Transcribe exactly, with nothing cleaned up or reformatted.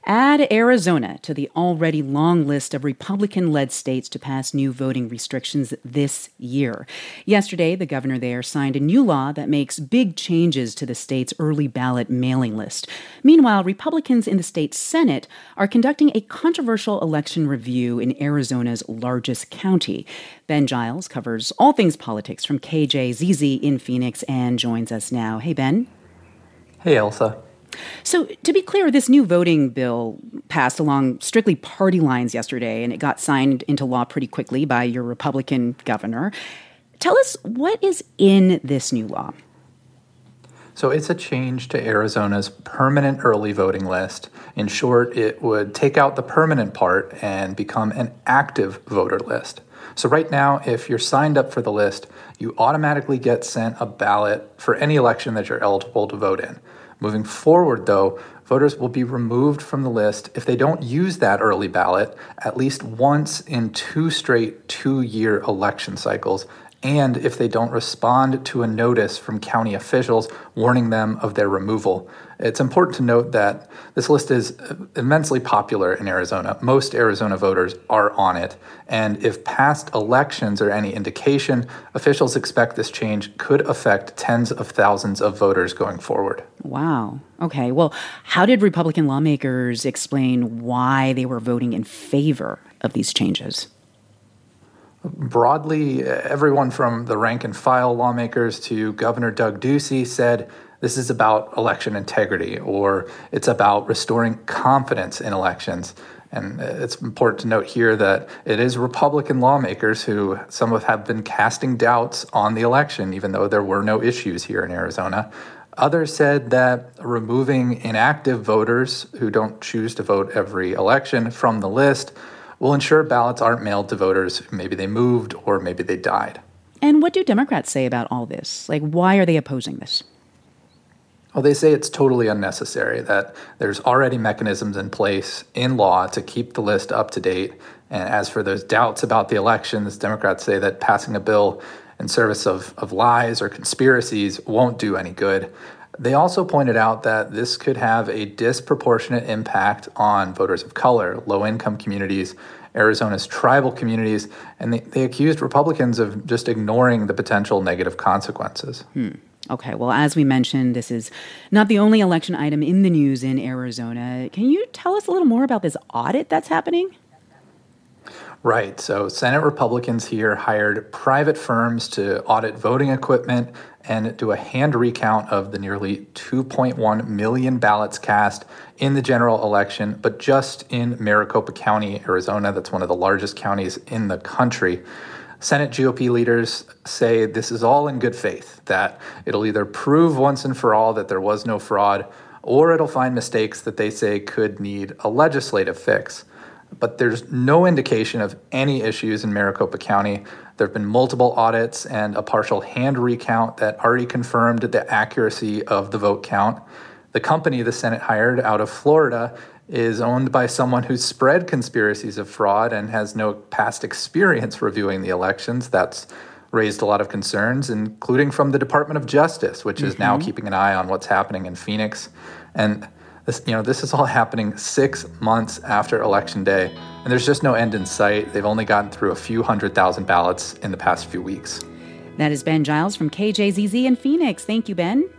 Add Arizona to the already long list of Republican-led states to pass new voting restrictions this year. Yesterday, the governor there signed a new law that makes big changes to the state's early ballot mailing list. Meanwhile, Republicans in the state Senate are conducting a controversial election review in Arizona's largest county. Ben Giles covers all things politics from K J Z Z in Phoenix and joins us now. Hey, Ben. Hey, Elsa. So, to be clear, this new voting bill passed along strictly party lines yesterday, and it got signed into law pretty quickly by your Republican governor. Tell us, what is in this new law? So it's a change to Arizona's permanent early voting list. In short, it would take out the permanent part and become an active voter list. So right now, if you're signed up for the list, you automatically get sent a ballot for any election that you're eligible to vote in. Moving forward, though, voters will be removed from the list if they don't use that early ballot at least once in two straight two-year election cycles, and if they don't respond to a notice from county officials warning them of their removal. It's important to note that this list is immensely popular in Arizona. Most Arizona voters are on it, and if past elections are any indication, officials expect this change could affect tens of thousands of voters going forward. Wow. Okay. Well, how did Republican lawmakers explain why they were voting in favor of these changes? Broadly, everyone from the rank and file lawmakers to Governor Doug Ducey said this is about election integrity, or it's about restoring confidence in elections. And it's important to note here that it is Republican lawmakers who some of have been casting doubts on the election, even though there were no issues here in Arizona. Others said that removing inactive voters who don't choose to vote every election from the list will ensure ballots aren't mailed to voters. Maybe they moved or maybe they died. And what do Democrats say about all this? Like, why are they opposing this? Well, they say it's totally unnecessary, that there's already mechanisms in place in law to keep the list up to date. And as for those doubts about the elections, Democrats say that passing a bill in service of, of lies or conspiracies won't do any good. They also pointed out that this could have a disproportionate impact on voters of color, low-income communities, Arizona's tribal communities, and they, they accused Republicans of just ignoring the potential negative consequences. Hmm. Okay, well, as we mentioned, this is not the only election item in the news in Arizona. Can you tell us a little more about this audit that's happening? Right. So Senate Republicans here hired private firms to audit voting equipment and do a hand recount of the nearly two point one million ballots cast in the general election, but just in Maricopa County, Arizona. That's one of the largest counties in the country. Senate G O P leaders say this is all in good faith, that it'll either prove once and for all that there was no fraud, or it'll find mistakes that they say could need a legislative fix. But there's no indication of any issues in Maricopa County. There have been multiple audits and a partial hand recount that already confirmed the accuracy of the vote count. The company the Senate hired out of Florida is owned by someone who's spread conspiracies of fraud and has no past experience reviewing the elections. That's raised a lot of concerns, including from the Department of Justice, which is mm-hmm. now keeping an eye on what's happening in Phoenix. And This, you know, this is all happening six months after Election Day, and there's just no end in sight. They've only gotten through a few hundred thousand ballots in the past few weeks. That is Ben Giles from K J Z Z in Phoenix. Thank you, Ben.